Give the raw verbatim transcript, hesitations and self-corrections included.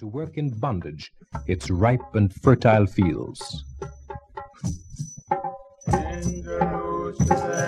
to work in bondage its ripe and fertile fields. In Jerusalem.